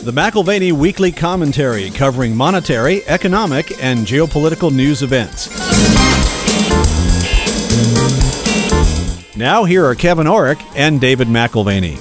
the McAlvany Weekly Commentary, covering monetary, economic, and geopolitical news events. Now here are Kevin Orrick and David McAlvany.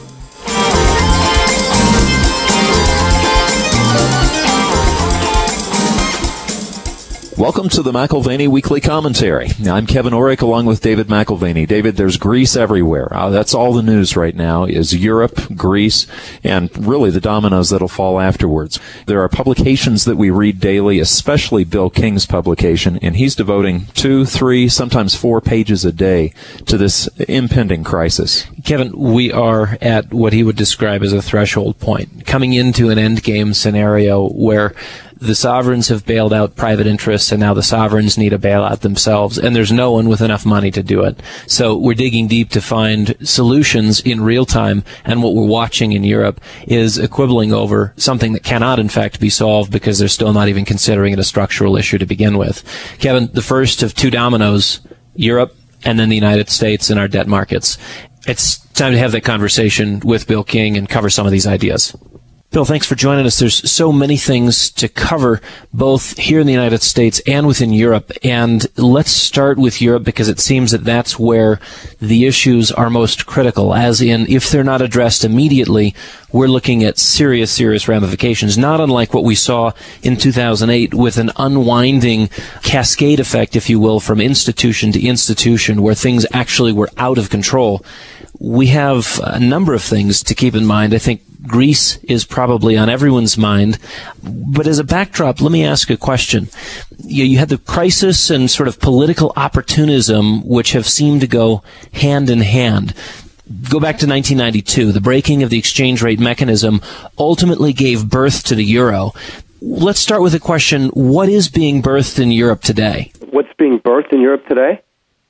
Welcome to the McAlvany Weekly Commentary. I'm Kevin Orrick along with David McAlvany. David, there's Greece everywhere. That's all the news right now is Europe, Greece, and really the dominoes that'll fall afterwards. There are publications that we read daily, especially Bill King's publication, and he's devoting 2, 3, sometimes 4 pages a day to this impending crisis. Kevin, we are at what he would describe as a threshold point, coming into an endgame scenario where the sovereigns have bailed out private interests, and now the sovereigns need a bailout themselves, and there's no one with enough money to do it. So we're digging deep to find solutions in real time, and what we're watching in Europe is a quibbling over something that cannot, in fact, be solved because they're still not even considering it a structural issue to begin with. Kevin, the first of 2 dominoes, Europe and then the United States and our debt markets. It's time to have that conversation with Bill King and cover some of these ideas. Bill, thanks for joining us. There's so many things to cover, both here in the United States and within Europe. And let's start with Europe because it seems that that's where the issues are most critical, as in if they're not addressed immediately, we're looking at serious, serious ramifications, not unlike what we saw in 2008 with an unwinding cascade effect, if you will, from institution to institution where things actually were out of control. We have a number of things to keep in mind. I think Greece is probably on everyone's mind. But as a backdrop, let me ask a question. You had the crisis and sort of political opportunism, which have seemed to go hand in hand. Go back to 1992. The breaking of the exchange rate mechanism ultimately gave birth to the euro. Let's start with a question. What is being birthed in Europe today? What's being birthed in Europe today?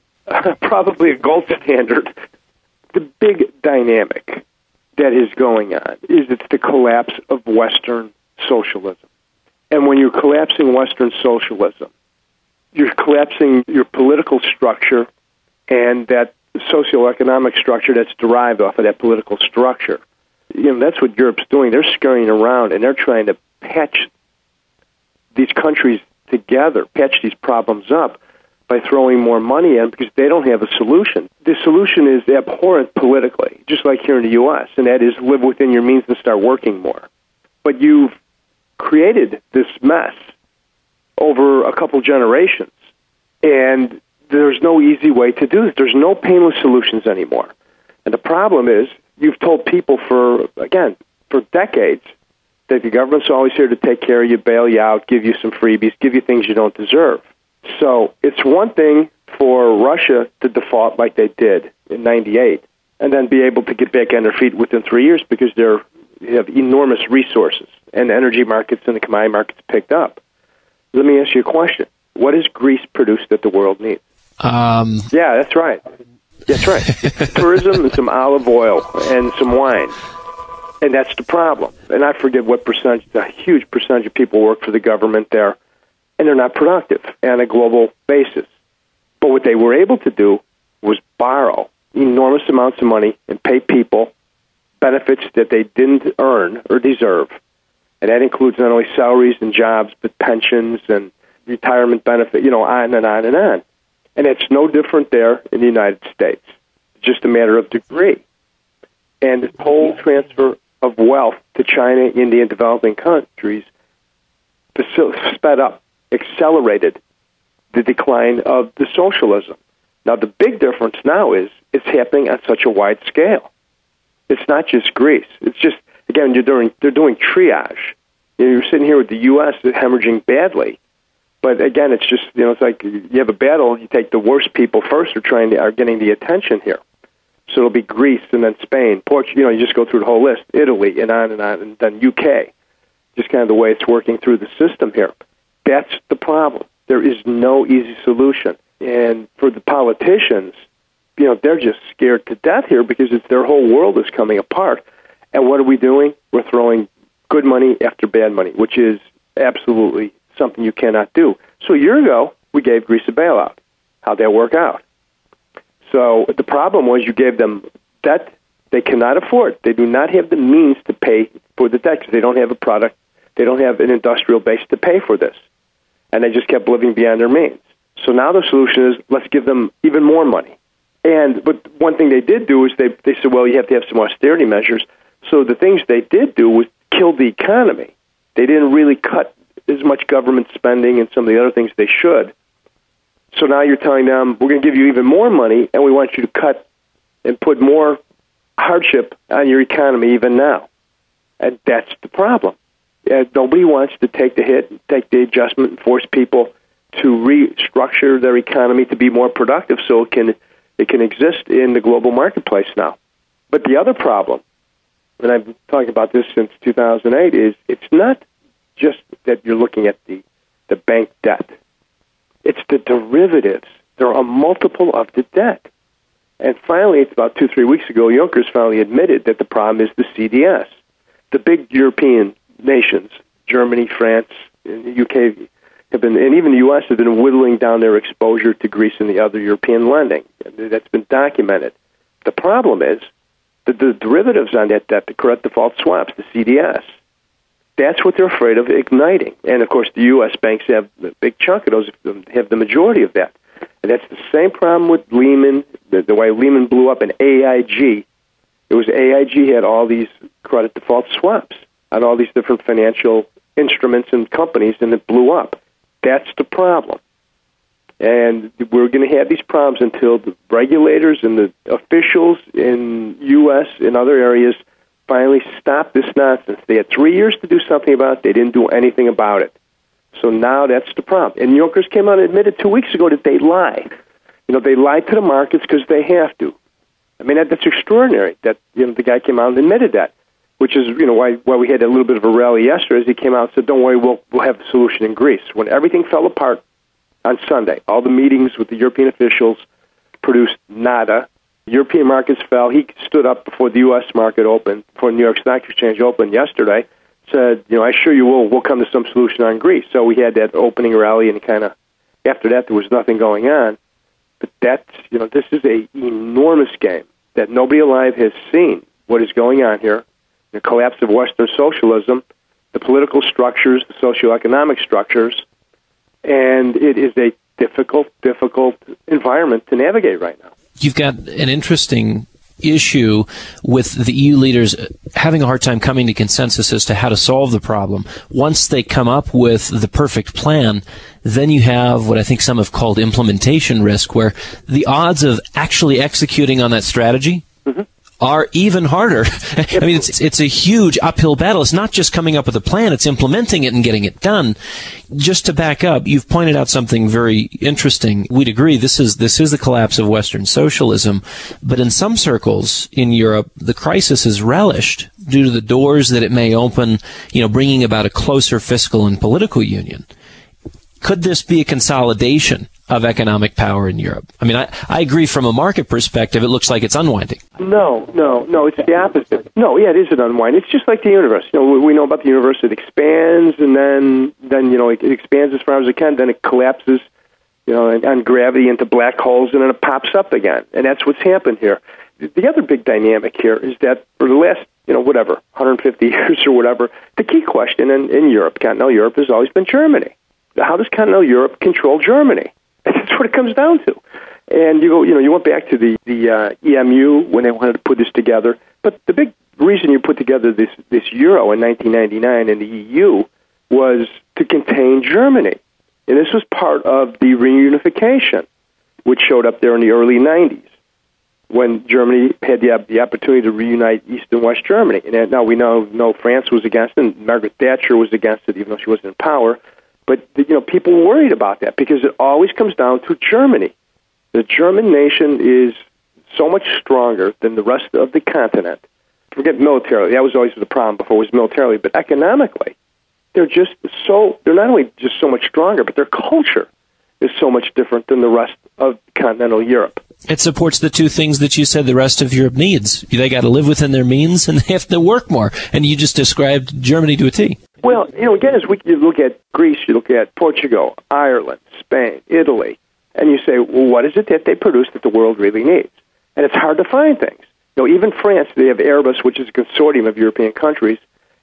Probably a gold standard. The big dynamic that is going on is it's the collapse of Western socialism. And when you're collapsing Western socialism, you're collapsing your political structure and that socioeconomic structure that's derived off of that political structure. You know, that's what Europe's doing. They're scurrying around and they're trying to patch these countries together, patch these problems up by throwing more money in because they don't have a solution. The solution is abhorrent politically, just like here in the U.S., and that is live within your means and start working more. But you've created this mess over a couple generations, and there's no easy way to do this. There's no painless solutions anymore. And the problem is you've told people for decades that the government's always here to take care of you, bail you out, give you some freebies, give you things you don't deserve. So it's one thing for Russia to default like they did in 98 and then be able to get back on their feet within 3 years because they have enormous resources and the energy markets and the commodity markets picked up. Let me ask you a question. What has Greece produced that the world needs? Yeah, that's right. That's right. Tourism and some olive oil and some wine. And that's the problem. And I forget what percentage, a huge percentage of people work for the government there. And they're not productive on a global basis. But what they were able to do was borrow enormous amounts of money and pay people benefits that they didn't earn or deserve. And that includes not only salaries and jobs, but pensions and retirement benefit, on and on and on. And it's no different there in the United States. It's just a matter of degree. And this whole transfer of wealth to China, India, and developing countries sped up, accelerated the decline of the socialism. Now, the big difference now is it's happening on such a wide scale. It's not just Greece. It's just, again, they're doing triage. You're sitting here with the U.S. hemorrhaging badly. But again, it's just, it's like you have a battle, you take the worst people first are getting the attention here. So it'll be Greece and then Spain, Portugal, you just go through the whole list, Italy and on, and then UK. Just kind of the way it's working through the system here. That's the problem. There is no easy solution. And for the politicians, they're just scared to death here because their whole world is coming apart. And what are we doing? We're throwing good money after bad money, which is absolutely something you cannot do. So a year ago, we gave Greece a bailout. How'd that work out? So the problem was you gave them debt they cannot afford. They do not have the means to pay for the debt because they don't have a product, they don't have an industrial base to pay for this. And they just kept living beyond their means. So now the solution is let's give them even more money. But one thing they did do is they said, well, you have to have some austerity measures. So the things they did do was kill the economy. They didn't really cut as much government spending and some of the other things they should. So now you're telling them, we're going to give you even more money, and we want you to cut and put more hardship on your economy even now. And that's the problem. Nobody wants to take the hit, take the adjustment, and force people to restructure their economy to be more productive so it can exist in the global marketplace now. But the other problem, and I've been talking about this since 2008, is it's not just that you're looking at the bank debt. It's the derivatives. There are a multiple of the debt. And finally, it's about 2-3 weeks ago, Juncker finally admitted that the problem is the CDS. The big European nations, Germany, France, and the UK, and even the U.S. have been whittling down their exposure to Greece and the other European lending. That's been documented. The problem is that the derivatives on that debt, the correct default swaps, the CDS, that's what they're afraid of igniting. And, of course, the U.S. banks have a big chunk of those, have the majority of that. And that's the same problem with Lehman, the way Lehman blew up, and AIG. It was AIG had all these credit default swaps on all these different financial instruments and companies, and it blew up. That's the problem. And we're going to have these problems until the regulators and the officials in U.S. and other areas finally stop this nonsense. They had 3 years to do something about it. They didn't do anything about it. So now that's the problem. And Juncker came out and admitted 2 weeks ago that they lied. They lied to the markets because they have to. I mean, that's extraordinary that the guy came out and admitted that, which is why we had a little bit of a rally yesterday as he came out and said, don't worry, we'll have a solution in Greece. When everything fell apart on Sunday, all the meetings with the European officials produced nada. European markets fell. He stood up before the U.S. market opened, before the New York Stock Exchange opened yesterday, said, I assure you we'll come to some solution on Greece. So we had that opening rally, and kind of after that there was nothing going on. But that's, this is an enormous game that nobody alive has seen what is going on here. The collapse of Western socialism, the political structures, the socioeconomic structures, and it is a difficult environment to navigate right now. You've got an interesting issue with the EU leaders having a hard time coming to consensus as to how to solve the problem. Once they come up with the perfect plan, then you have what I think some have called implementation risk, where the odds of actually executing on that strategy are even harder. I mean, it's a huge uphill battle. It's not just coming up with a plan, it's implementing it and getting it done. Just to back up, you've pointed out something very interesting. We'd agree this is the collapse of Western socialism, but in some circles in Europe, the crisis is relished due to the doors that it may open, bringing about a closer fiscal and political union. Could this be a consolidation of economic power in Europe? I mean, I agree from a market perspective, it looks like it's unwinding. No, it's the opposite. No, yeah, it is an unwind. It's just like the universe. We know about the universe. It expands, and then it expands as far as it can, then it collapses, on gravity into black holes, and then it pops up again. And that's what's happened here. The other big dynamic here is that for the last, 150 years or whatever, the key question in Europe, continental Europe, has always been Germany. How does continental Europe control Germany? That's what it comes down to. And you went back to the EMU when they wanted to put this together. But the big reason you put together this euro in 1999 in the EU was to contain Germany. And this was part of the reunification, which showed up there in the early 90s when Germany had the opportunity to reunite East and West Germany. And now we know France was against it, and Margaret Thatcher was against it, even though she wasn't in power. But, people were worried about that because it always comes down to Germany. The German nation is so much stronger than the rest of the continent. Forget militarily. That was always the problem before, was militarily. But economically, they're not only just so much stronger, but their culture is so much different than the rest of continental Europe. It supports the two things that you said the rest of Europe needs. They got to live within their means, and they have to work more. And you just described Germany to a T. Well, again, as you look at Greece, you look at Portugal, Ireland, Spain, Italy, and you say, well, what is it that they produce that the world really needs? And it's hard to find things. Even France, they have Airbus, which is a consortium of European countries,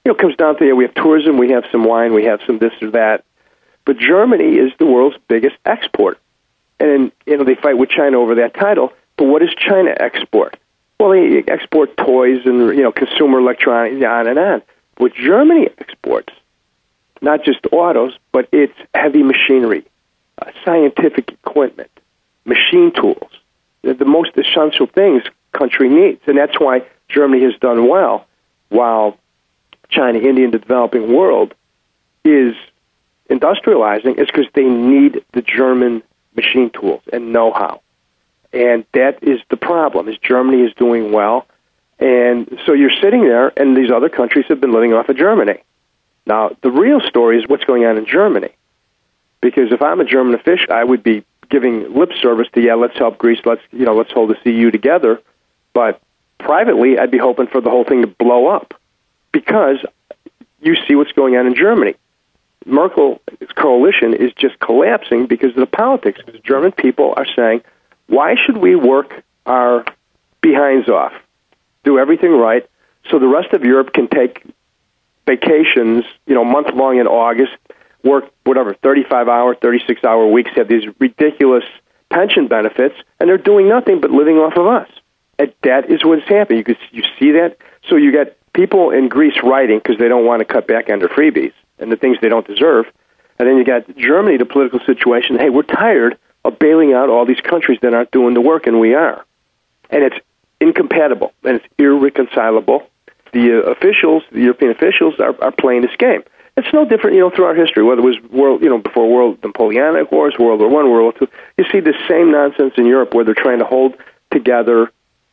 it comes down to, we have tourism, we have some wine, we have some this or that. But Germany is the world's biggest export. And, they fight with China over that title. But what does China export? Well, they export toys and, consumer electronics, on and on. What Germany exports, not just autos, but it's heavy machinery, scientific equipment, machine tools, the most essential things country needs. And that's why Germany has done well, while China, India, and the developing world is industrializing, is because they need the German machine tools and know-how. And that is the problem, is Germany is doing well. And so you're sitting there, and these other countries have been living off of Germany. Now, the real story is what's going on in Germany. Because if I'm a German official, I would be giving lip service to, let's help Greece, let's hold the EU together. But privately, I'd be hoping for the whole thing to blow up, because you see what's going on in Germany. Merkel's coalition is just collapsing because of the politics. Because German people are saying, why should we work our behinds off, do everything right, so the rest of Europe can take vacations, month-long in August, work, 35-hour, 36-hour weeks, have these ridiculous pension benefits, and they're doing nothing but living off of us. And that is what's happening. You see that? So you got people in Greece writing because they don't want to cut back on their freebies and the things they don't deserve. And then you got Germany, the political situation, hey, we're tired of bailing out all these countries that aren't doing the work, and we are. And it's incompatible, and it's irreconcilable. The European officials are playing this game. It's no different, throughout history, whether it was before Napoleonic Wars, World War I, World War II. You see the same nonsense in Europe where they're trying to hold together,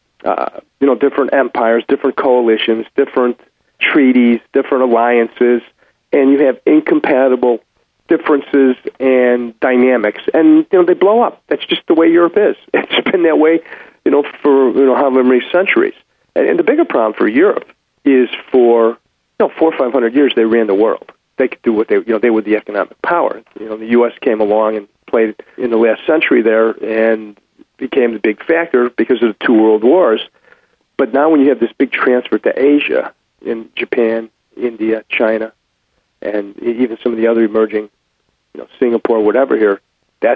different empires, different coalitions, different treaties, different alliances, and you have incompatible differences and dynamics, and they blow up. That's just the way Europe is. It's been that way, for however many centuries. And the bigger problem for Europe is for 400 or 500 years they ran the world. They could do what they were the economic power. The U.S. came along and played in the last century there and became the big factor because of the two world wars. But now when you have this big transfer to Asia, in Japan, India, China, and even some of the other emerging, Singapore, whatever here, this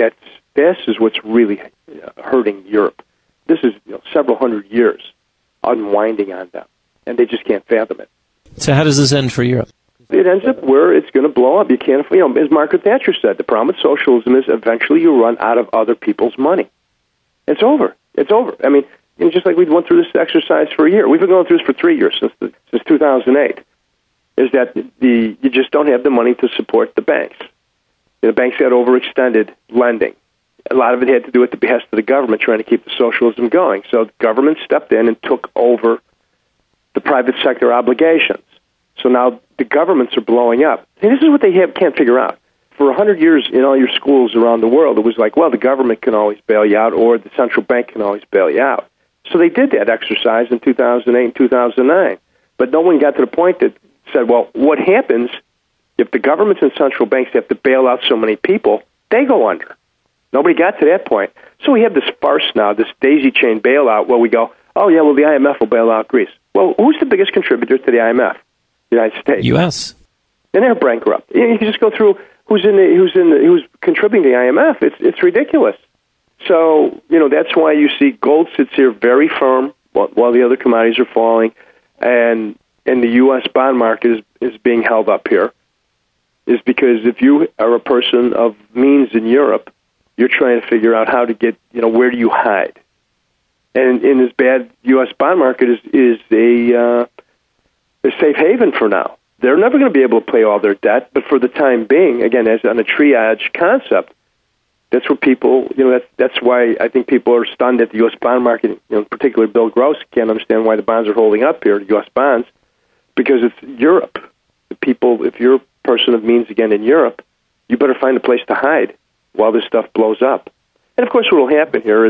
is what's really hurting Europe. This is several hundred years unwinding on them, and they just can't fathom it. So how does this end for Europe? It ends up where it's going to blow up. You can't, as Margaret Thatcher said, the problem with socialism is eventually you run out of other people's money. It's over. It's over. I mean, just like we went through this exercise for a year. We've been going through this for 3 years, since 2008, is that you just don't have the money to support the banks. The banks got overextended lending. A lot of it had to do with the behest of the government trying to keep the socialism going. So the government stepped in and took over the private sector obligations. So now the governments are blowing up. And this is what they can't figure out. For 100 years in all your schools around the world, it was like, well, the government can always bail you out or the central bank can always bail you out. So they did that exercise in 2008 and 2009. But no one got to the point that said, well, what happens if the governments and central banks have to bail out so many people? They go under. Nobody got to that point. So we have this farce now, this daisy chain bailout, where we go, oh, yeah, well, the IMF will bail out Greece. Well, who's the biggest contributor to the IMF? The United States. U.S. And they're bankrupt. You can just go through who's contributing to the IMF. It's ridiculous. So, that's why you see gold sits here very firm while the other commodities are falling, and the U.S. bond market is being held up here, is because if you are a person of means in Europe, you're trying to figure out how to get, where do you hide? And in this bad U.S. bond market is a safe haven for now. They're never going to be able to pay all their debt, but for the time being, again, as on a triage concept, that's where people, that's why I think people are stunned at the U.S. bond market. Particularly Bill Gross can't understand why the bonds are holding up here, the U.S. bonds, because it's Europe. The people, if you're a person of means again in Europe, you better find a place to hide while this stuff blows up. And of course, what will happen here is,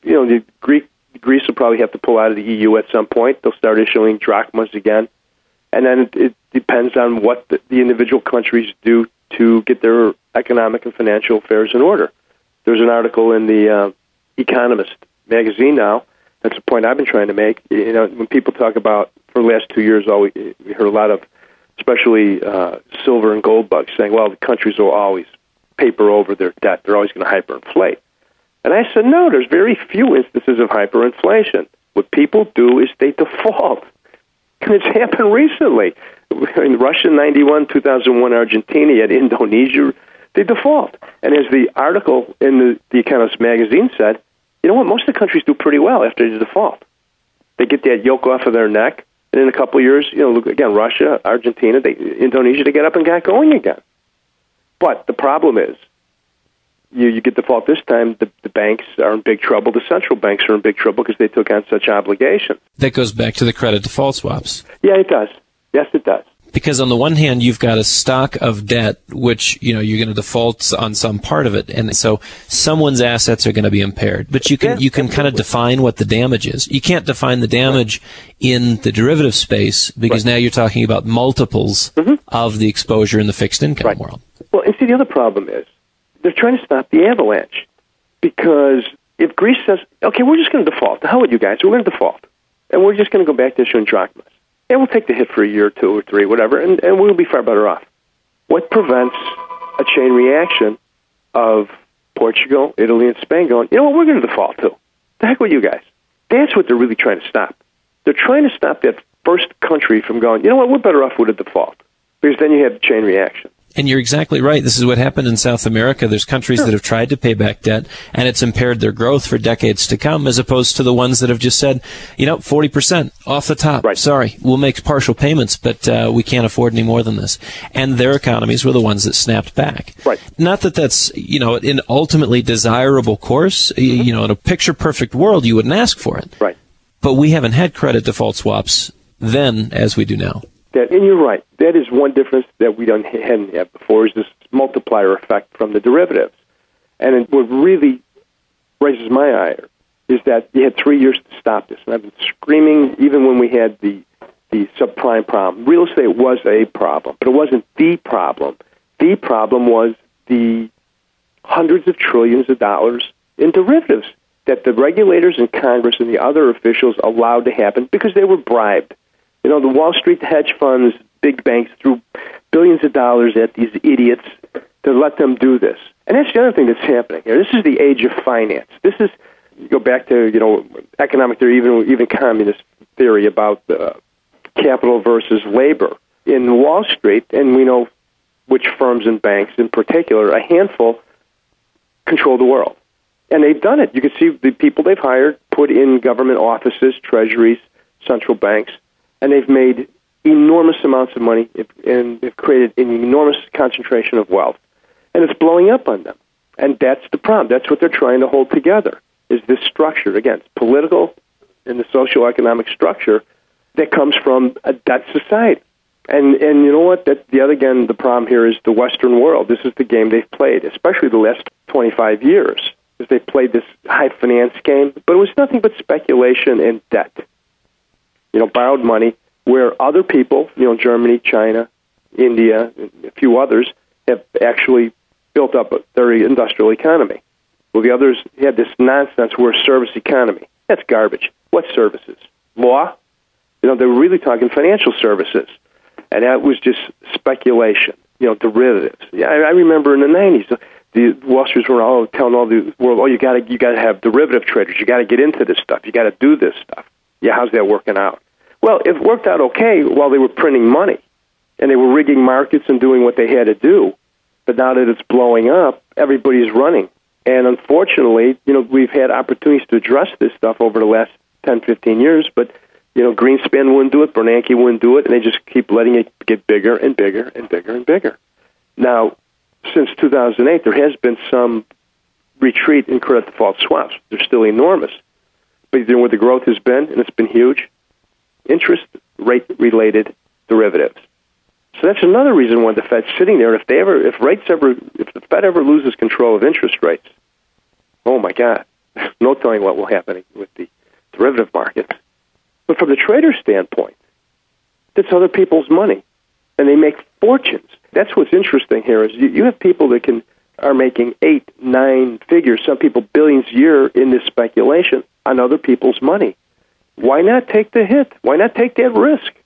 Greece will probably have to pull out of the EU at some point. They'll start issuing drachmas again, and then it depends on what the individual countries do to get their economic and financial affairs in order. There's an article in the Economist magazine now. That's a point I've been trying to make. When people talk about, for the last 2 years, we heard a lot of, especially silver and gold bugs, saying, well, the countries will always paper over their debt. They're always going to hyperinflate. And I said, no, there's very few instances of hyperinflation. What people do is they default. And it's happened recently. In Russia, 91, 2001, Argentina, you had Indonesia, they default. And as the article in the Economist magazine said, you know what, most of the countries do pretty well after they default. They get that yoke off of their neck, and in a couple of years, look again, Russia, Argentina, Indonesia, they get up and got going again. But the problem is, you get default this time, the banks are in big trouble, the central banks are in big trouble because they took on such obligations. That goes back to the credit default swaps. Yeah, it does. Yes, it does. Because on the one hand, you've got a stock of debt, which, you're going to default on some part of it. And so someone's assets are going to be impaired. But you can kind of define what the damage is. You can't define the damage in the derivative space because now you're talking about multiples of the exposure in the fixed income world. Well, and see, the other problem is they're trying to stop the avalanche. Because if Greece says, okay, we're just going to default. The hell with you guys. We're going to default. And we're just going to go back to issuing drachmas. And we'll take the hit for a year or 2 or 3, whatever, and we'll be far better off. What prevents a chain reaction of Portugal, Italy, and Spain going, you know what, we're going to default too. The heck with you guys. That's what they're really trying to stop. They're trying to stop that first country from going, you know what, we're better off with a default. Because then you have the chain reaction. And you're exactly right. This is what happened in South America. There's countries that have tried to pay back debt, and it's impaired their growth for decades to come, as opposed to the ones that have just said, 40% off the top. Right. Sorry, we'll make partial payments, but we can't afford any more than this. And their economies were the ones that snapped back. Right. Not that that's, an ultimately desirable course. In a picture-perfect world, you wouldn't ask for it. Right. But we haven't had credit default swaps then as we do now. And you're right. That is one difference that we hadn't had before, is this multiplier effect from the derivatives. And what really raises my ire is that you had 3 years to stop this. And I've been screaming, even when we had the subprime problem. Real estate was a problem, but it wasn't the problem. The problem was the hundreds of trillions of dollars in derivatives that the regulators in Congress and the other officials allowed to happen because they were bribed. The Wall Street hedge funds, big banks threw billions of dollars at these idiots to let them do this. And that's the other thing that's happening here. This is the age of finance. This is, you go back to, economic theory, even communist theory about capital versus labor. In Wall Street, and we know which firms and banks in particular, a handful control the world. And they've done it. You can see the people they've hired put in government offices, treasuries, central banks, and they've made enormous amounts of money and they've created an enormous concentration of wealth. And it's blowing up on them. And that's the problem. That's what they're trying to hold together, is this structure. Again, it's political and the socioeconomic structure that comes from a debt society. And you know what? The problem here is the Western world. This is the game they've played, especially the last 25 years, is they played this high finance game. But it was nothing but speculation and debt. Borrowed money, where other people, Germany, China, India, and a few others, have actually built up their industrial economy. Well, the others had this nonsense, we're a service economy. That's garbage. What services? Law? They were really talking financial services. And that was just speculation, derivatives. Yeah, I remember in the 90s, the Wall Street were all telling all the world, you got to have derivative traders. You got to get into this stuff. You got to do this stuff. Yeah, how's that working out? Well, it worked out okay while they were printing money, and they were rigging markets and doing what they had to do. But now that it's blowing up, everybody's running. And unfortunately, we've had opportunities to address this stuff over the last 10, 15 years, but, Greenspan wouldn't do it, Bernanke wouldn't do it, and they just keep letting it get bigger and bigger and bigger and bigger. Now, since 2008, there has been some retreat in credit default swaps. They're still enormous. But where the growth has been, and it's been huge, interest rate-related derivatives. So that's another reason why the Fed's sitting there. If the Fed ever loses control of interest rates, oh my God, no telling what will happen with the derivative markets. But from the trader's standpoint, that's other people's money, and they make fortunes. That's what's interesting here is you have people that are making 8, 9 figures, some people billions a year in this speculation on other people's money. Why not take the hit? Why not take that risk?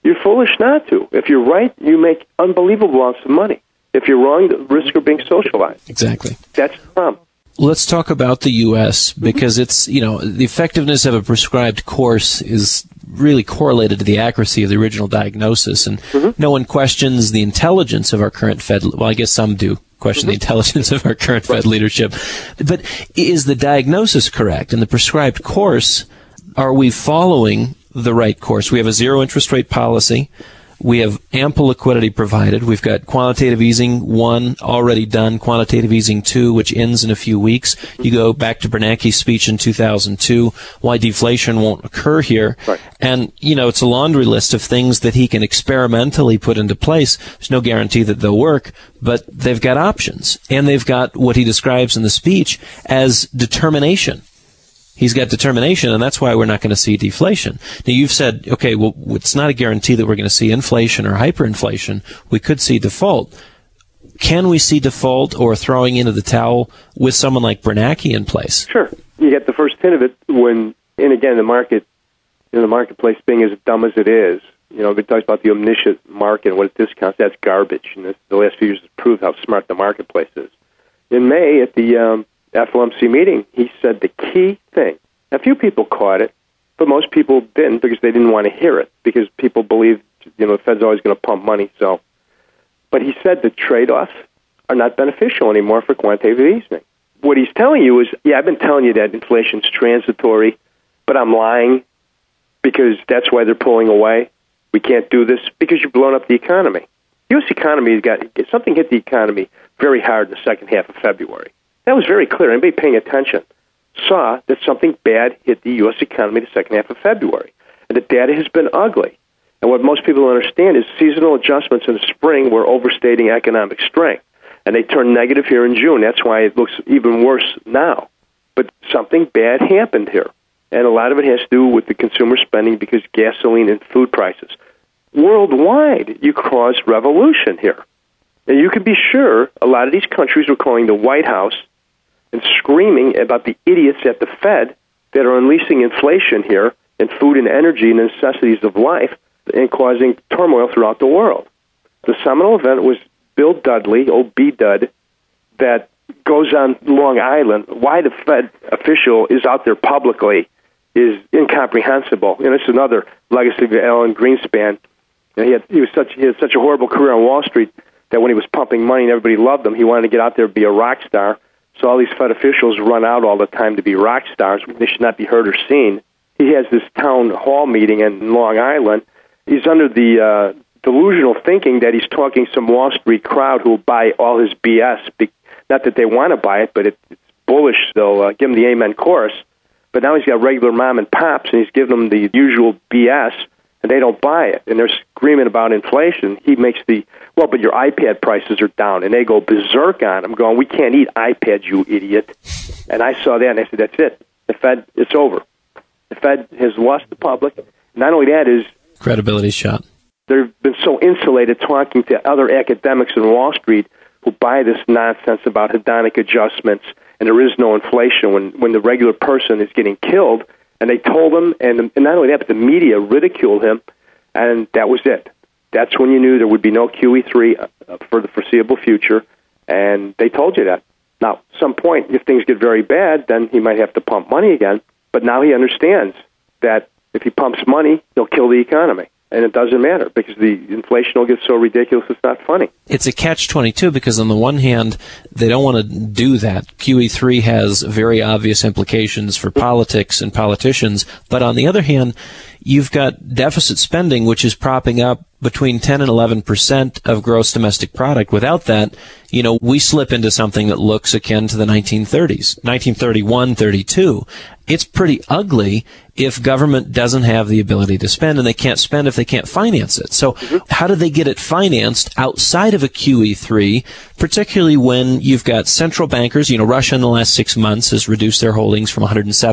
You're foolish not to. If you're right, you make unbelievable amounts of money. If you're wrong, the risk of being socialized. Exactly. That's the problem. Let's talk about the U.S. because it's, the effectiveness of a prescribed course is really correlated to the accuracy of the original diagnosis. And no one questions the intelligence of our current Fed. Well, I guess some do question the intelligence of our current Fed leadership. But is the diagnosis correct? And the prescribed course, are we following the right course? We have a zero interest rate policy. We have ample liquidity provided. We've got quantitative easing 1 already done, quantitative easing 2, which ends in a few weeks. You go back to Bernanke's speech in 2002, why deflation won't occur here. Right. And, it's a laundry list of things that he can experimentally put into place. There's no guarantee that they'll work, but they've got options. And they've got what he describes in the speech as determination. He's got determination, and that's why we're not going to see deflation. Now, you've said, okay, well, it's not a guarantee that we're going to see inflation or hyperinflation. We could see default. Can we see default or throwing into the towel with someone like Bernanke in place? Sure. You get the first hint of it when, and again, the marketplace being as dumb as it is. It talks about the omniscient market and what it discounts. That's garbage. And the last few years has proved how smart the marketplace is. In May, at the FOMC meeting, he said the key thing. A few people caught it, but most people didn't because they didn't want to hear it because people believe, the Fed's always going to pump money. So, but he said the trade-offs are not beneficial anymore for quantitative easing. What he's telling you is, I've been telling you that inflation's transitory, but I'm lying because that's why they're pulling away. We can't do this because you've blown up the economy. The U.S. economy has got something hit the economy very hard in the second half of February. That was very clear. Anybody paying attention saw that something bad hit the U.S. economy the second half of February. And the data has been ugly. And what most people don't understand is seasonal adjustments in the spring were overstating economic strength. And they turned negative here in June. That's why it looks even worse now. But something bad happened here. And a lot of it has to do with the consumer spending because gasoline and food prices. Worldwide, you caused revolution here. And you can be sure a lot of these countries were calling the White House and screaming about the idiots at the Fed that are unleashing inflation here in food and energy and necessities of life and causing turmoil throughout the world. The seminal event was Bill Dudley, old B-Dud, that goes on Long Island. Why the Fed official is out there publicly is incomprehensible. And it's another legacy of Alan Greenspan. He had such a horrible career on Wall Street that when he was pumping money and everybody loved him, he wanted to get out there and be a rock star. So all these Fed officials run out all the time to be rock stars. They should not be heard or seen. He has this town hall meeting in Long Island. He's under the delusional thinking that he's talking some Wall Street crowd who will buy all his BS. Not that they want to buy it, but it's bullish. They'll give him the amen chorus. But now he's got regular mom and pops, and he's giving them the usual BS, and they don't buy it. And they're screaming about inflation. He makes but your iPad prices are down, and they go berserk on him, going, we can't eat iPads, you idiot. And I saw that, and I said, that's it. The Fed, it's over. The Fed has lost the public. Not only that is... credibility shot. They've been so insulated talking to other academics in Wall Street who buy this nonsense about hedonic adjustments, and there is no inflation when the regular person is getting killed. And they told him, and not only that, but the media ridiculed him, and that was it. That's when you knew there would be no QE3 for the foreseeable future, and they told you that. Now, at some point, if things get very bad, then he might have to pump money again, but now he understands that if he pumps money, he'll kill the economy. And it doesn't matter because the inflation will get so ridiculous it's not funny. It's a catch-22 because on the one hand, they don't want to do that. QE3 has very obvious implications for politics and politicians. But on the other hand, you've got deficit spending, which is propping up between 10 and 11% of gross domestic product. Without that, we slip into something that looks akin to the 1930s, 1931, 32. It's pretty ugly if government doesn't have the ability to spend, and they can't spend if they can't finance it. So how do they get it financed outside of a QE3, particularly when you've got central bankers? Russia in the last 6 months has reduced their holdings from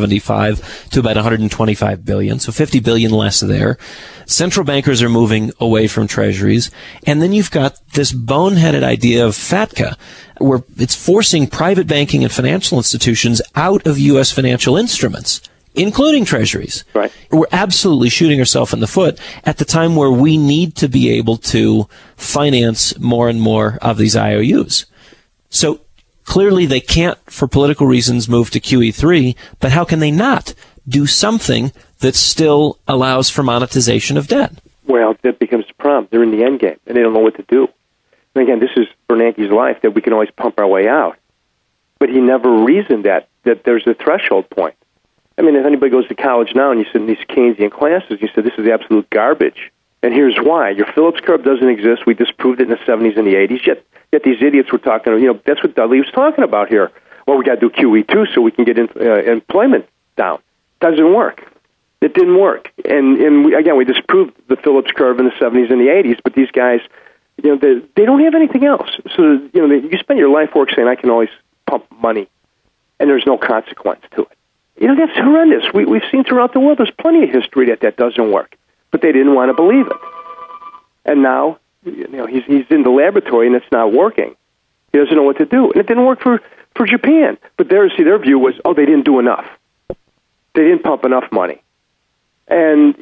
175 to about 125 billion, so 50 billion less there. Central bankers are moving away from treasuries. And then you've got this boneheaded idea of FATCA, where it's forcing private banking and financial institutions out of U.S. financial instruments. including treasuries. Right. We're absolutely shooting ourselves in the foot at the time where we need to be able to finance more and more of these IOUs. So clearly they can't, for political reasons, move to QE3, but how can they not do something that still allows for monetization of debt? Well, that becomes the problem. They're in the end game, and they don't know what to do. And again, this is Bernanke's life, that we can always pump our way out. But he never reasoned that there's a threshold point. I mean, if anybody goes to college now and you sit in these Keynesian classes, you say this is absolute garbage. And here's why. Your Phillips curve doesn't exist. We disproved it in the 70s and the 80s. Yet these idiots were talking, that's what Dudley was talking about here. Well, we got to do QE2 so we can get employment down. Doesn't work. It didn't work. And we disproved the Phillips curve in the 70s and the 80s, but these guys, they don't have anything else. So, you spend your life work saying, I can always pump money, and there's no consequence to it. That's horrendous. We've seen throughout the world, there's plenty of history that doesn't work, but they didn't want to believe it. And now, he's in the laboratory and it's not working. He doesn't know what to do. And it didn't work for Japan. But their view was, they didn't do enough. They didn't pump enough money. And,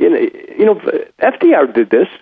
FDR did this.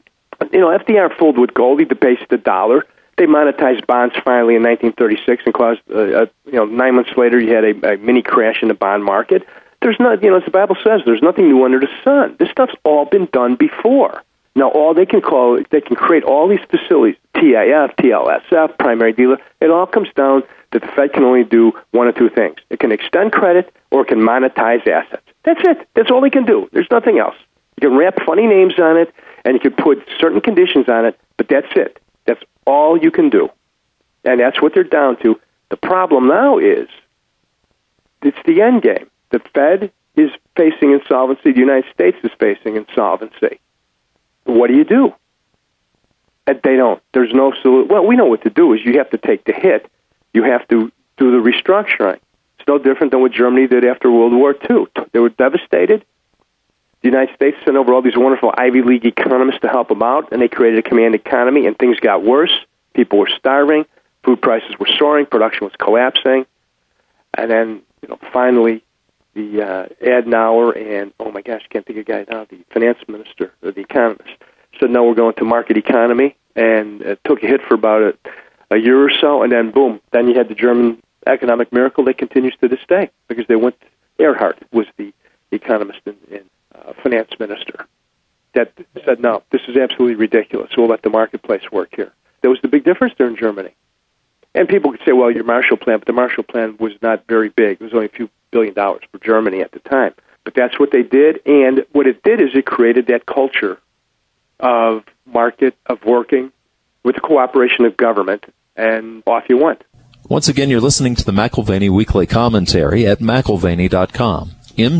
FDR fooled with gold. He debased the dollar. They monetized bonds finally in 1936 and caused, 9 months later you had a mini crash in the bond market. There's not, as the Bible says, there's nothing new under the sun. This stuff's all been done before. Now, they can create all these facilities, TIF, TLSF, primary dealer. It all comes down that the Fed can only do one of two things. It can extend credit or it can monetize assets. That's it. That's all they can do. There's nothing else. You can wrap funny names on it, and you can put certain conditions on it, but that's it. That's all you can do. And that's what they're down to. The problem now is it's the end game. The Fed is facing insolvency. The United States is facing insolvency. What do you do? And they don't. There's no solution. Well, we know what to do is you have to take the hit. You have to do the restructuring. It's no different than what Germany did after World War II. They were devastated. The United States sent over all these wonderful Ivy League economists to help them out, and they created a command economy, and things got worse. People were starving. Food prices were soaring. Production was collapsing. And then, finally, the Adenauer and, oh my gosh, I can't think of the guy now, the finance minister, or the economist, said, no, we're going to market economy, and it took a hit for about a year or so, and then boom, then you had the German economic miracle that continues to this day, because they went, Erhard was the economist and finance minister that said, no, this is absolutely ridiculous, we'll let the marketplace work here. That was the big difference there in Germany. And people could say, well, your Marshall Plan, but the Marshall Plan was not very big. It was only a few $1 billion for Germany at the time. But that's what they did, and what it did is it created that culture of market, of working with the cooperation of government, and off you went. Once again, you're listening to the McAlvany Weekly Commentary at McAlvany.com.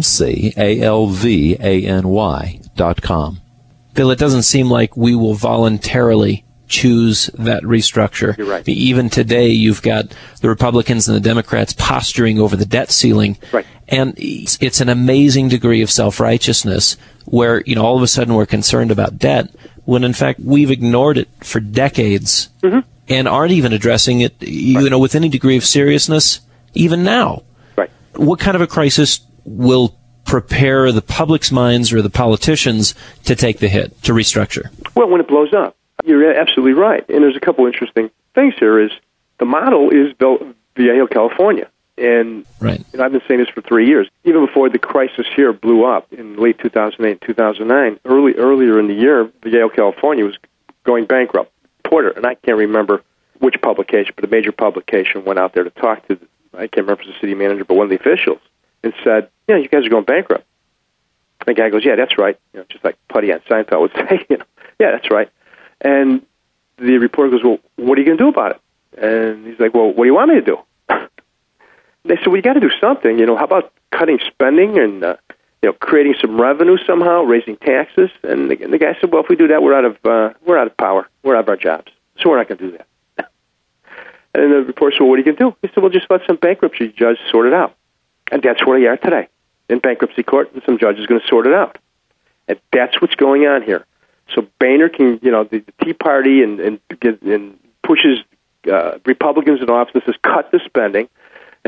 McAlvany.com. Bill, it doesn't seem like we will voluntarily choose that restructure. You're right. Even today, you've got the Republicans and the Democrats posturing over the debt ceiling. Right. And it's an amazing degree of self-righteousness where, all of a sudden we're concerned about debt when, in fact, we've ignored it for decades and aren't even addressing it, with any degree of seriousness, even now. Right. What kind of a crisis will prepare the public's minds or the politicians to take the hit, to restructure? Well, when it blows up. You're absolutely right. And there's a couple interesting things here is the model is Viejo, California. And right. I've been saying this for 3 years. Even before the crisis here blew up in late 2008 and 2009, earlier in the year, Viejo, California was going bankrupt. Porter, and I can't remember which publication, but a major publication went out there to talk to, I can't remember if it was the city manager, but one of the officials, and said, you guys are going bankrupt. And the guy goes, yeah, that's right. Just like Putty on Seinfeld would say, yeah, that's right. And the reporter goes, well, what are you going to do about it? And he's like, well, what do you want me to do? They said, well, you got to do something. How about cutting spending and, creating some revenue somehow, raising taxes? And the guy said, well, if we do that, we're out of power. We're out of our jobs. So we're not going to do that. And the reporter said, well, what are you going to do? He said, well, just let some bankruptcy judge sort it out. And that's where we are today, in bankruptcy court, and some judge is going to sort it out. And that's what's going on here. So Boehner can, the Tea Party and pushes Republicans in office and says, cut the spending.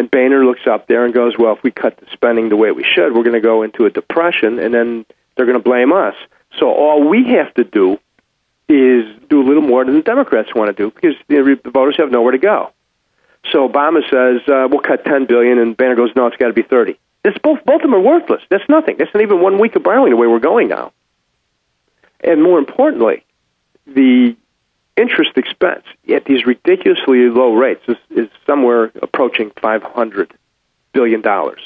And Boehner looks up there and goes, well, if we cut the spending the way we should, we're going to go into a depression, and then they're going to blame us. So all we have to do is do a little more than the Democrats want to do, because the voters have nowhere to go. So Obama says, we'll cut $10 billion, and Boehner goes, no, it's got to be 30. Both of them are worthless. That's nothing. That's not even 1 week of borrowing the way we're going now. And more importantly, the interest expense at these ridiculously low rates is somewhere approaching $500 billion.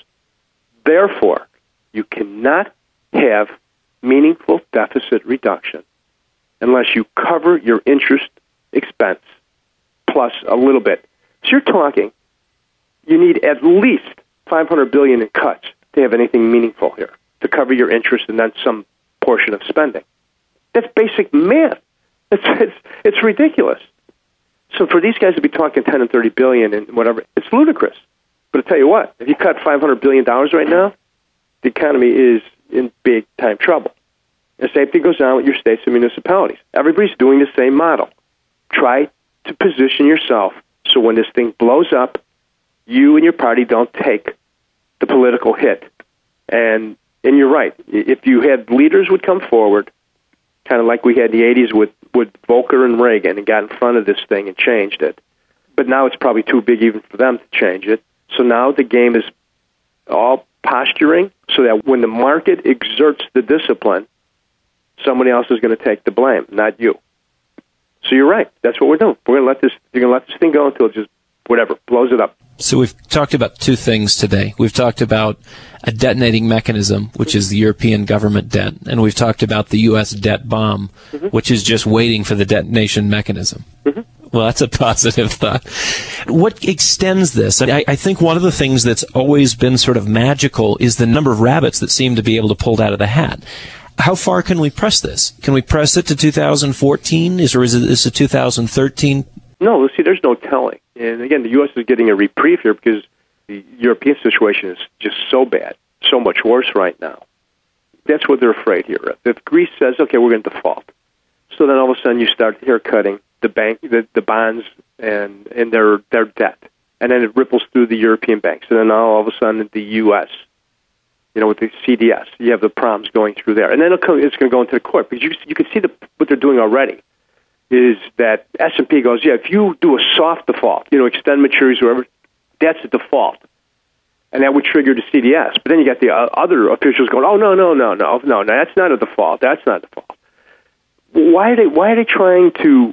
Therefore, you cannot have meaningful deficit reduction unless you cover your interest expense plus a little bit. So you're talking, you need at least $500 billion in cuts to have anything meaningful here, to cover your interest and then some portion of spending. That's basic math. It's ridiculous. So for these guys to be talking 10 and 30 billion and whatever, it's ludicrous. But I tell you what, if you cut $500 billion right now, the economy is in big time trouble. The same thing goes on with your states and municipalities. Everybody's doing the same model. Try to position yourself so when this thing blows up, you and your party don't take the political hit. And you're right. If you had leaders would come forward, kind of like we had in the 80s with Volcker and Reagan, and got in front of this thing and changed it. But now it's probably too big even for them to change it. So now the game is all posturing so that when the market exerts the discipline, somebody else is going to take the blame, not you. So you're right. That's what we're doing. You're going to let this thing go until it just, whatever, blows it up. So we've talked about two things today. We've talked about a detonating mechanism, which is the European government debt, and we've talked about the U.S. debt bomb, which is just waiting for the detonation mechanism. Well, that's a positive thought. What extends this? I think one of the things that's always been sort of magical is the number of rabbits that seem to be able to pull it out of the hat. How far can we press this? Can we press it to 2014, or is this a 2013? No, see, there's no telling. And again, the U.S. is getting a reprieve here because the European situation is just so bad, so much worse right now. That's what they're afraid here of. If Greece says, okay, we're going to default, so then all of a sudden you start haircutting the bonds and their debt, and then it ripples through the European banks, and then all of a sudden the U.S., with the CDS, you have the problems going through there, and then it's going to go into the court because you can see what they're doing already. Is that S&P goes, yeah, if you do a soft default, extend maturities or whatever, that's a default. And that would trigger the CDS. But then you got the other officials going, oh, no, that's not a default. That's not a default. Why are they trying to,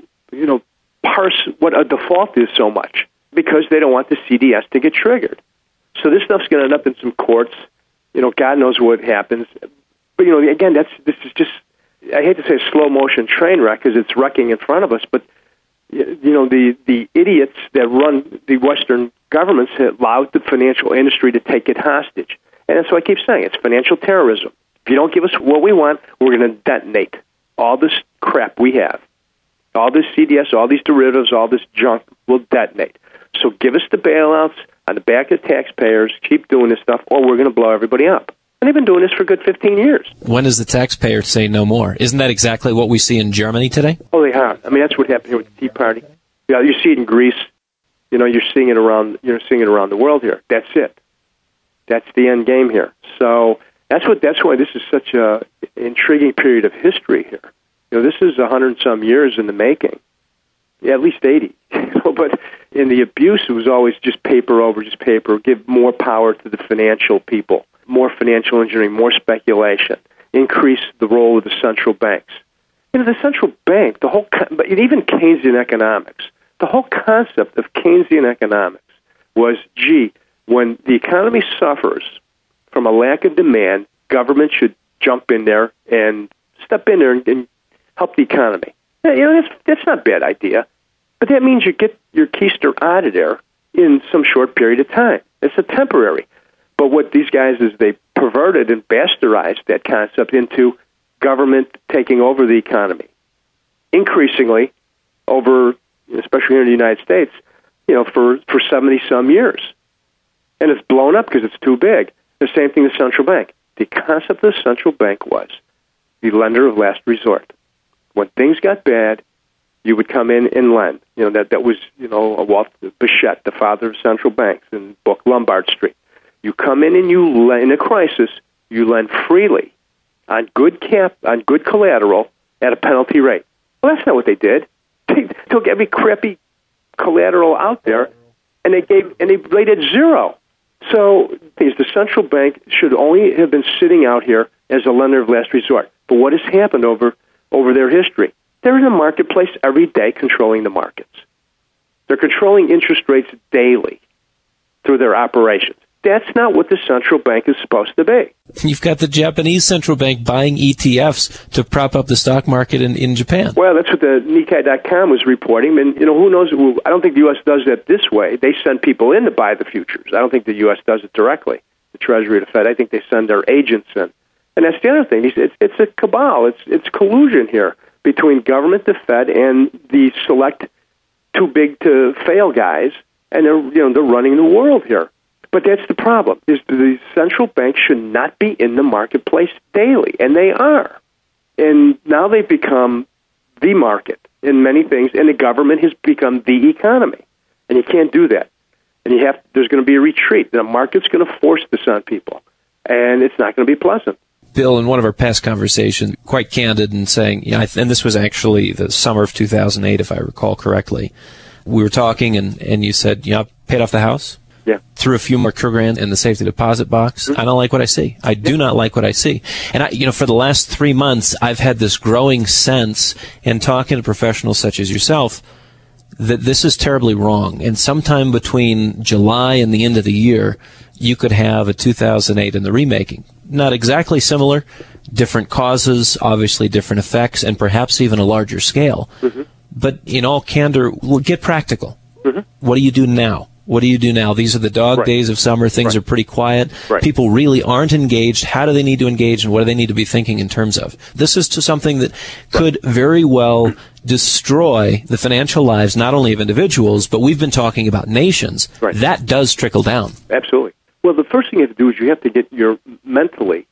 parse what a default is so much? Because they don't want the CDS to get triggered. So this stuff's going to end up in some courts. God knows what happens. But, again, this is just, I hate to say a slow motion train wreck because it's wrecking in front of us, but the idiots that run the Western governments have allowed the financial industry to take it hostage. And that's what I keep saying. It's financial terrorism. If you don't give us what we want, we're going to detonate all this crap we have. All this CDS, all these derivatives, all this junk will detonate. So give us the bailouts on the back of taxpayers, keep doing this stuff, or we're going to blow everybody up. And they've been doing this for a good 15 years. When does the taxpayer say no more? Isn't that exactly what we see in Germany today? Oh, they are. I mean, that's what happened here with the Tea Party. You see it in Greece. You're seeing it around. You're seeing it around the world here. That's it. That's the end game here. So that's why this is such a intriguing period of history here. This is 100-some years in the making. Yeah, at least 80. But in the abuse, it was always just paper over, just paper. Give more power to the financial people. More financial engineering, more speculation, increase the role of the central banks. The central bank, but even Keynesian economics, the whole concept of Keynesian economics was, when the economy suffers from a lack of demand, government should jump in there and step in there and help the economy. That's not a bad idea, but that means you get your keister out of there in some short period of time. It's a temporary. But what these guys is they perverted and bastardized that concept into government taking over the economy. Increasingly, over, especially here in the United States, for 70-some years. And it's blown up because it's too big. The same thing with central bank. The concept of the central bank was the lender of last resort. When things got bad, You would come in and lend. That was, Walt Bichette, the father of central banks, in the book Lombard Street. You come in and you lend, in a crisis, you lend freely on good collateral at a penalty rate. Well, that's not what they did. They took every crappy collateral out there, and they rated zero. So the central bank should only have been sitting out here as a lender of last resort. But what has happened over their history? They're in the marketplace every day controlling the markets. They're controlling interest rates daily through their operations. That's not what the central bank is supposed to be. You've got the Japanese central bank buying ETFs to prop up the stock market in Japan. Well, that's what the Nikkei.com was reporting. And, who knows? I don't think the U.S. does that this way. They send people in to buy the futures. I don't think the U.S. does it directly, the Treasury or the Fed. I think they send their agents in. And that's the other thing. It's a cabal. It's collusion here between government, the Fed, and the select too-big-to-fail guys. And they're running the world here. But that's the problem, is the central bank should not be in the marketplace daily, and they are. And now they've become the market in many things, and the government has become the economy. And you can't do that. And there's going to be a retreat. The market's going to force this on people, and it's not going to be pleasant. Bill, in one of our past conversations, quite candid in saying, and this was actually the summer of 2008, if I recall correctly, we were talking, and you said, paid off the house? Yeah. Threw a few more $2,000 in the safety deposit box. I don't like what I see. I do not like what I see. And for the last 3 months, I've had this growing sense in talking to professionals such as yourself that this is terribly wrong. And sometime between July and the end of the year, you could have a 2008 in the remaking. Not exactly similar, different causes, obviously different effects, and perhaps even a larger scale. Mm-hmm. But in all candor, we'll get practical. Mm-hmm. What do you do now? What do you do now? These are the dog days of summer. Things are pretty quiet. Right. People really aren't engaged. How do they need to engage, and what do they need to be thinking in terms of? This is to something that could very well destroy the financial lives not only of individuals, but we've been talking about nations. Right. That does trickle down. Absolutely. Well, the first thing you have to do is you have to get your mentally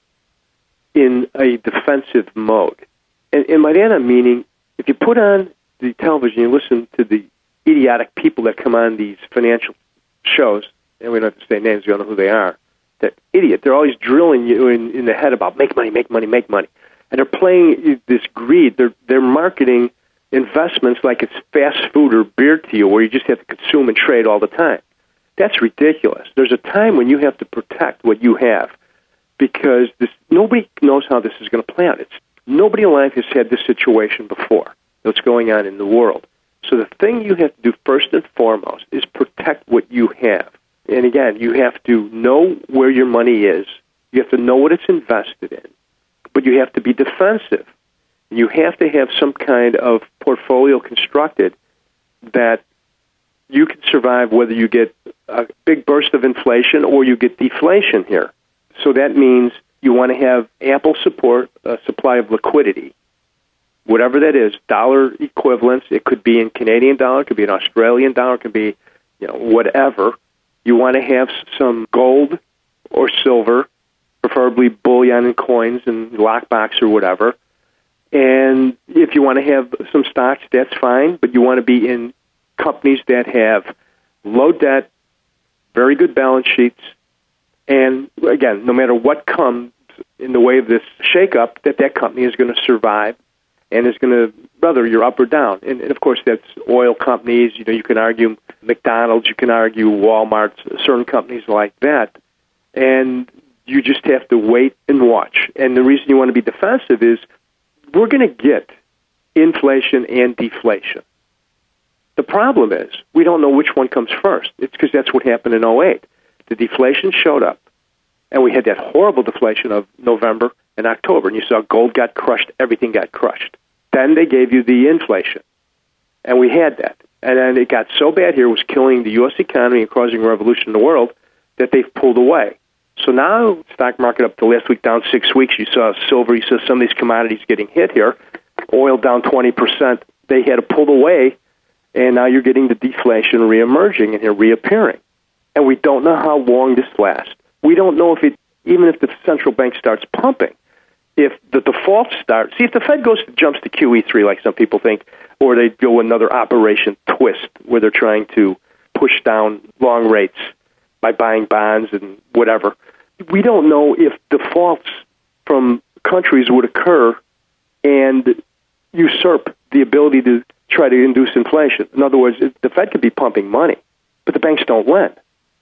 in a defensive mode. And by that I'm meaning, if you put on the television, you listen to the idiotic people that come on these financial shows, and we don't have to say names, we don't know who they are. That idiot. They're always drilling you in the head about make money, make money, make money. And they're playing this greed. They're marketing investments like it's fast food or beer to you, where you just have to consume and trade all the time. That's ridiculous. There's a time when you have to protect what you have, because nobody knows how this is going to play out. Nobody alive has had this situation before, what's going on in the world. So the thing you have to do first and foremost is protect what you have. And again, you have to know where your money is. You have to know what it's invested in. But you have to be defensive. You have to have some kind of portfolio constructed that you can survive whether you get a big burst of inflation or you get deflation here. So that means you want to have ample support, a supply of liquidity. Whatever that is, dollar equivalents, it could be in Canadian dollar, it could be in Australian dollar, it could be, whatever. You want to have some gold or silver, preferably bullion and coins and lockbox or whatever. And if you want to have some stocks, that's fine, but you want to be in companies that have low debt, very good balance sheets, and again, no matter what comes in the way of this shakeup, that company is going to survive and is going to, whether you're up or down. And of course, that's oil companies. You can argue McDonald's, you can argue Walmart, certain companies like that. And you just have to wait and watch. And the reason you want to be defensive is we're going to get inflation and deflation. The problem is we don't know which one comes first. It's because that's what happened in 2008. The deflation showed up, and we had that horrible deflation of November and October, and you saw gold got crushed, everything got crushed. Then they gave you the inflation, and we had that. And then it got so bad here, it was killing the U.S. economy and causing a revolution in the world, that they've pulled away. So now, stock market up to last week down 6 weeks. You saw silver, you saw some of these commodities getting hit here. Oil down 20%. They had to pull away, and now you're getting the deflation reemerging and here reappearing. And we don't know how long this lasts. We don't know if even if the central bank starts pumping, if the defaults start, see, if the Fed jumps to QE3 like some people think, or they go another Operation Twist where they're trying to push down long rates by buying bonds and whatever, we don't know if defaults from countries would occur and usurp the ability to try to induce inflation. In other words, the Fed could be pumping money, but the banks don't lend.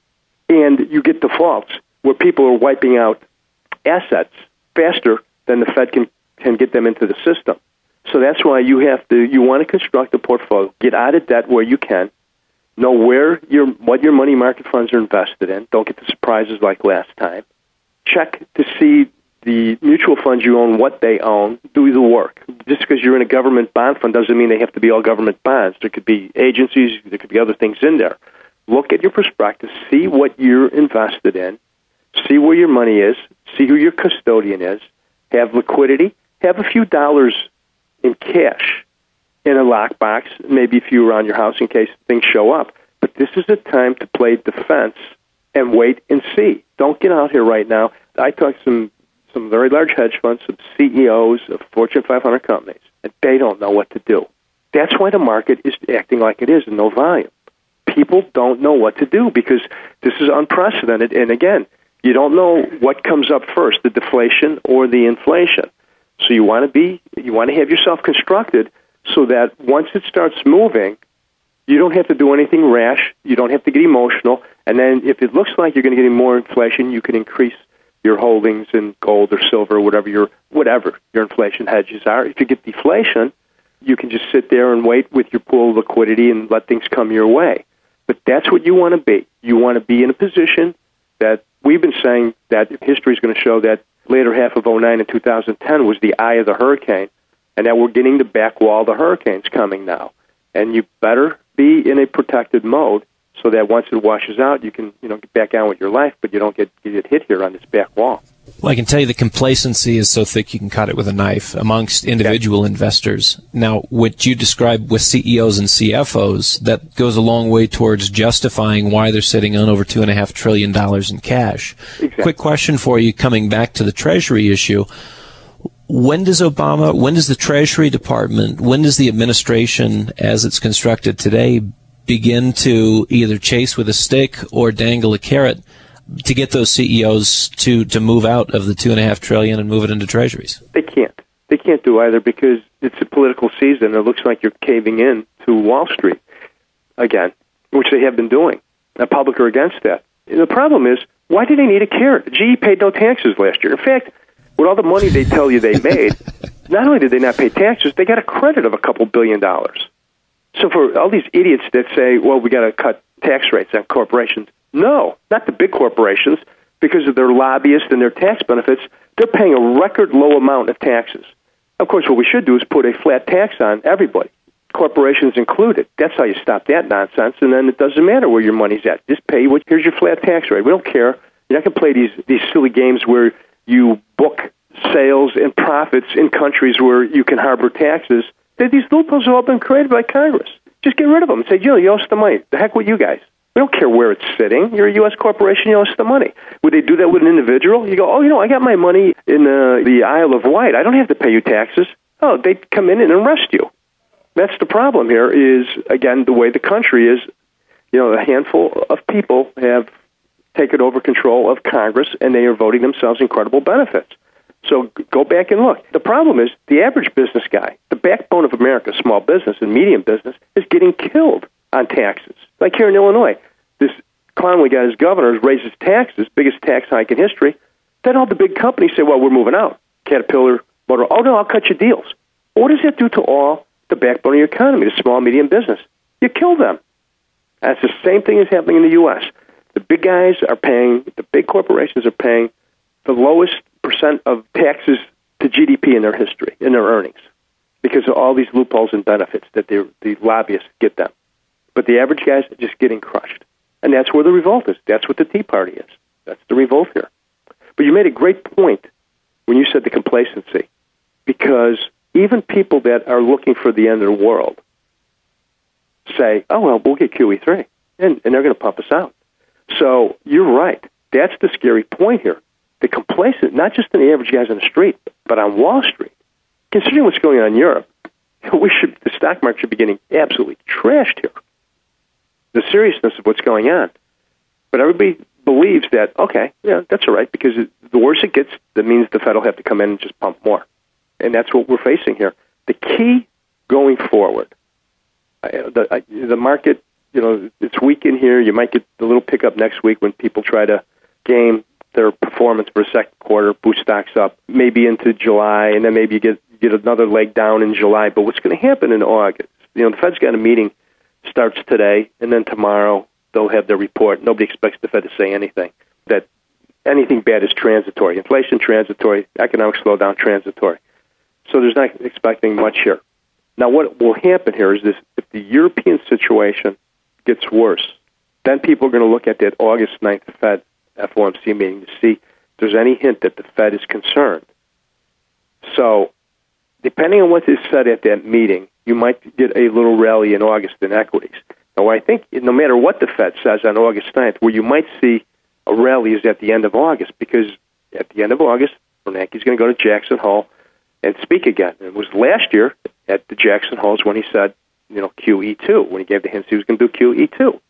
And you get defaults where people are wiping out assets faster than the Fed can get them into the system. So that's why you want to construct a portfolio, get out of debt where you can, know what your money market funds are invested in. Don't get the surprises like last time. Check to see the mutual funds you own, what they own, do the work. Just because you're in a government bond fund doesn't mean they have to be all government bonds. There could be agencies, there could be other things in there. Look at your prospectus, see what you're invested in, see where your money is, see who your custodian is, have liquidity, have a few dollars in cash in a lockbox, maybe a few around your house in case things show up. But this is a time to play defense and wait and see. Don't get out here right now. I talked to some very large hedge funds, some CEOs of Fortune 500 companies, and they don't know what to do. That's why the market is acting like it is in no volume. People don't know what to do because this is unprecedented. And again, you don't know what comes up first, the deflation or the inflation. So you want to have yourself constructed so that once it starts moving, you don't have to do anything rash. You don't have to get emotional. And then if it looks like you're going to get more inflation, you can increase your holdings in gold or silver or whatever your inflation hedges are. If you get deflation, you can just sit there and wait with your pool of liquidity and let things come your way. But that's what you want to be. You want to be in a position that we've been saying that history is going to show that later half of 2009 and 2010 was the eye of the hurricane, and that we're getting the back wall of the hurricanes coming now. And you better be in a protected mode so that once it washes out, you can get back on with your life, but you don't get hit here on this back wall. Well, I can tell you the complacency is so thick you can cut it with a knife amongst individual investors. Now, what you describe with CEOs and CFOs, that goes a long way towards justifying why they're sitting on over $2.5 trillion in cash. Exactly. Quick question for you, coming back to the Treasury issue. When does the Treasury Department, when does the administration, as it's constructed today, begin to either chase with a stick or dangle a carrot to get those CEOs to move out of the $2.5 trillion and move it into treasuries? They can't. They can't do either because it's a political season. It looks like you're caving in to Wall Street again, which they have been doing. The public are against that. And the problem is, why do they need a carrot? GE paid no taxes last year. In fact, with all the money they tell you they made, not only did they not pay taxes, they got a credit of a couple $2 billion. So for all these idiots that say, well, we got to cut tax rates on corporations, no, not the big corporations, because of their lobbyists and their tax benefits, they're paying a record low amount of taxes. Of course, what we should do is put a flat tax on everybody, corporations included. That's how you stop that nonsense, and then it doesn't matter where your money's at. Just pay here's your flat tax rate. We don't care. You're not going to play these silly games where you book sales and profits in countries where you can harbor taxes. These loopholes have all been created by Congress. Just get rid of them and say, you owe us the money. The heck with you guys. We don't care where it's sitting. You're a U.S. corporation. You owe us the money. Would they do that with an individual? You go, I got my money in the Isle of Wight. I don't have to pay you taxes. Oh, they'd come in and arrest you. That's the problem here is, again, the way the country is, a handful of people have taken over control of Congress, and they are voting themselves incredible benefits. So go back and look. The problem is the average business guy, the backbone of America, small business and medium business, is getting killed on taxes. Like here in Illinois, this clown we got as governor has raised his taxes, biggest tax hike in history. Then all the big companies say, well, we're moving out. Caterpillar, Motor, oh, no, I'll cut your deals. What does that do to all the backbone of your economy, the small, medium business? You kill them. That's the same thing is happening in the U.S. The big guys are paying, the big corporations are paying the lowest percent of taxes to GDP in their history, in their earnings, because of all these loopholes and benefits that the lobbyists get them. But the average guy's just getting crushed. And that's where the revolt is. That's what the Tea Party is. That's the revolt here. But you made a great point when you said the complacency, because even people that are looking for the end of the world say, oh, well, we'll get QE3, and they're going to pump us out. So you're right. That's the scary point here. The complacent, not just in the average guys on the street, But on Wall Street, considering what's going on in Europe, the stock market should be getting absolutely trashed here. The seriousness of what's going on. But everybody believes that, okay, yeah, that's all right, because the worse it gets, that means the Fed will have to come in and just pump more. And that's what we're facing here. The key going forward, the market, it's weak in here. You might get a little pickup next week when people try to game their performance for a second quarter, boost stocks up, maybe into July, and then maybe you get another leg down in July. But what's going to happen in August? The Fed's got a meeting, starts today, and then tomorrow they'll have their report. Nobody expects the Fed to say anything. That anything bad is transitory. Inflation, transitory. Economic slowdown, transitory. So there's not expecting much here. Now, what will happen here is this: if the European situation gets worse, then people are going to look at that August 9th Fed FOMC meeting to see if there's any hint that the Fed is concerned. So, depending on what is said at that meeting, you might get a little rally in August in equities. Now, I think no matter what the Fed says on August 9th, where you might see a rally is at the end of August, because at the end of August, Bernanke's going to go to Jackson Hole and speak again. It was last year at the Jackson Holes when he said, QE2, when he gave the hints he was going to do QE2.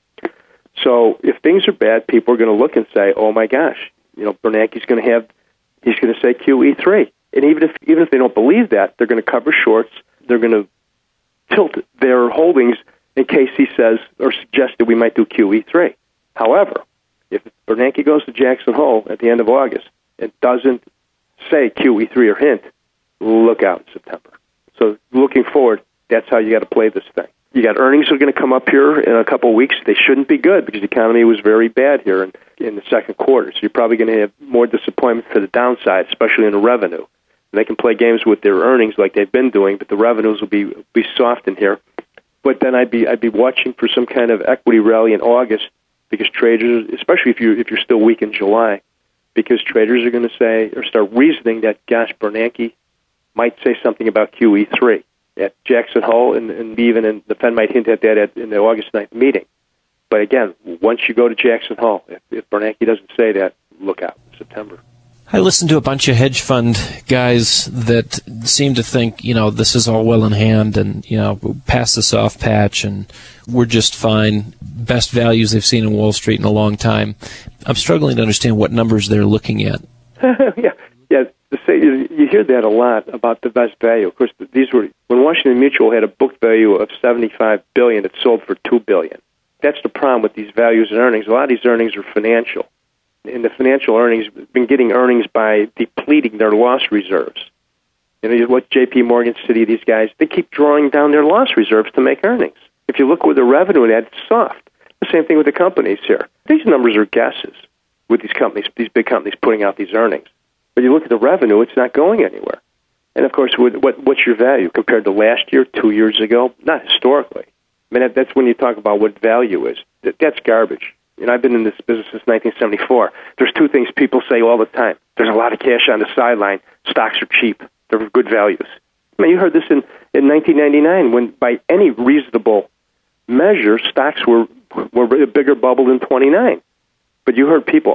So if things are bad, people are going to look and say, oh my gosh, Bernanke's going to say QE3. And even if they don't believe that, they're going to cover shorts. They're going to tilt their holdings in case he says or suggests that we might do QE3. However, if Bernanke goes to Jackson Hole at the end of August and doesn't say QE3 or hint, look out in September. So looking forward, that's how you got to play this thing. You got earnings that are going to come up here in a couple of weeks. They shouldn't be good because the economy was very bad here in the second quarter. So you're probably going to have more disappointment to the downside, especially in the revenue. And they can play games with their earnings like they've been doing, but the revenues will be soft in here. But then I'd be watching for some kind of equity rally in August, because traders, especially if you're still weak in July, because traders are going to say or start reasoning that, gosh, Bernanke might say something about QE3 at Jackson Hole, and even the Fed might hint at that in the August 9th meeting. But again, once you go to Jackson Hole, if Bernanke doesn't say that, look out in September. I listened to a bunch of hedge fund guys that seem to think, this is all well in hand and, past the soft patch and we're just fine. Best values they've seen in Wall Street in a long time. I'm struggling to understand what numbers they're looking at. Yeah. You hear that a lot about the best value. Of course, when Washington Mutual had a book value of $75 billion, it sold for $2 billion. That's the problem with these values and earnings. A lot of these earnings are financial. And the financial earnings have been getting earnings by depleting their loss reserves. What J.P. Morgan, Citi, these guys, they keep drawing down their loss reserves to make earnings. If you look with the revenue in that, it's soft. The same thing with the companies here. These numbers are guesses with these companies, these big companies putting out these earnings. But you look at the revenue, it's not going anywhere. And, of course, what's your value compared to last year, 2 years ago? Not historically. I mean, that's when you talk about what value is. That's garbage. I've been in this business since 1974. There's two things people say all the time. There's a lot of cash on the sideline. Stocks are cheap. They're good values. I mean, you heard this in 1999 when, by any reasonable measure, stocks were a bigger bubble than 29. But you heard people,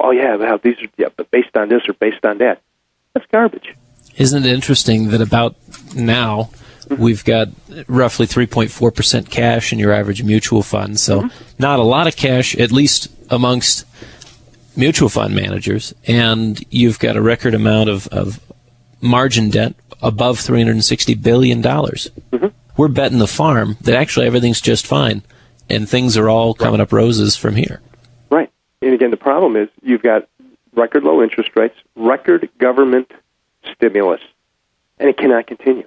but based on this or based on that. That's garbage. Isn't it interesting that about now we've got roughly 3.4% cash in your average mutual fund? So not a lot of cash, at least amongst mutual fund managers. And you've got a record amount of margin debt above $360 billion. We're betting the farm that actually everything's just fine and things are all coming up roses from here. Right. And again, the problem is you've got record low interest rates, record government stimulus, and it cannot continue.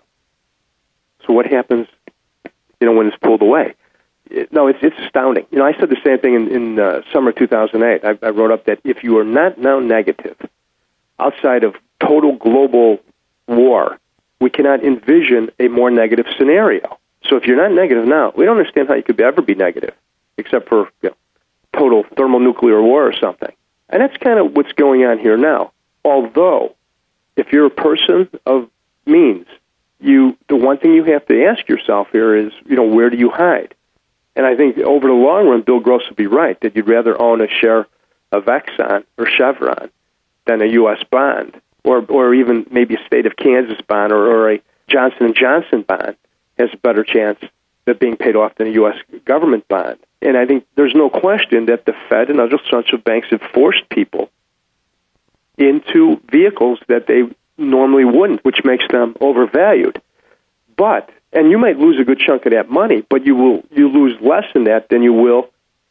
So what happens, when it's pulled away? It's astounding. I said the same thing in summer 2008. I wrote up that if you are not now negative, outside of total global war, we cannot envision a more negative scenario. So if you're not negative now, we don't understand how you could ever be negative, except for total thermonuclear war or something. And that's kind of what's going on here now. Although, if you're a person of means, the one thing you have to ask yourself here is, where do you hide? And I think over the long run, Bill Gross would be right, that you'd rather own a share of Exxon or Chevron than a U.S. bond or even maybe a state of Kansas bond or a Johnson & Johnson bond has a better chance of being paid off than a U.S. government bond. And I think there's no question that the Fed and other central banks have forced people into vehicles that they normally wouldn't, which makes them overvalued. And you might lose a good chunk of that money, but you lose less in that than you will